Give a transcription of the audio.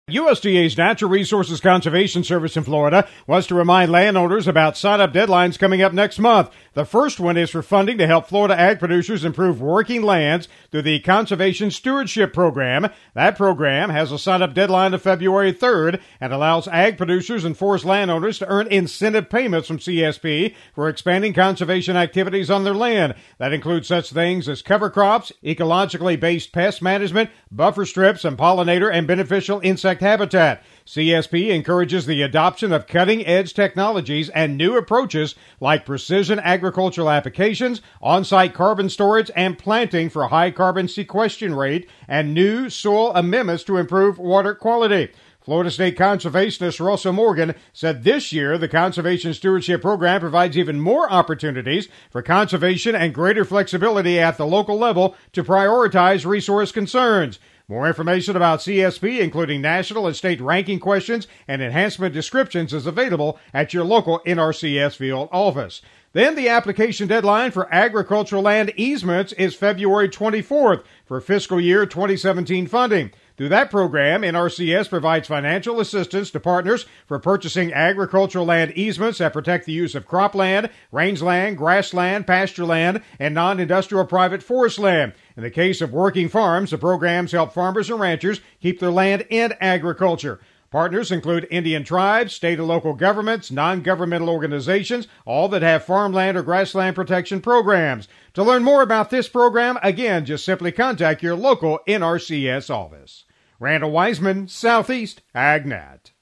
USDA's Natural Resources Conservation Service in Florida wants to remind landowners about sign-up deadlines coming up next month. The first one is for funding to help Florida ag producers improve working lands through the Conservation Stewardship Program. That program has a sign-up deadline of February 3rd and allows ag producers and forest landowners to earn incentive payments from CSP for expanding conservation activities on their land. That includes such things as cover crops, ecologically based pest management, buffer strips, and pollinator and beneficial insect habitat. CSP encourages the adoption of cutting-edge technologies and new approaches like precision agricultural applications, on-site carbon storage, and planting for high carbon sequestration rate, and new soil amendments to improve water quality. Florida State Conservationist Russell Morgan said this year the Conservation Stewardship Program provides even more opportunities for conservation and greater flexibility at the local level to prioritize resource concerns. More information about CSP, including national and state ranking questions and enhancement descriptions, is available at your local NRCS field office. Then the application deadline for agricultural land easements is February 24th for fiscal year 2017 funding. Through that program, NRCS provides financial assistance to partners for purchasing agricultural land easements that protect the use of cropland, rangeland, grassland, pasture land, and non-industrial private forest land. In the case of working farms, the programs help farmers and ranchers keep their land in agriculture. Partners include Indian tribes, state and local governments, non-governmental organizations, all that have farmland or grassland protection programs. To learn more about this program, again, just simply contact your local NRCS office. Randall Wiseman, Southeast AgNet.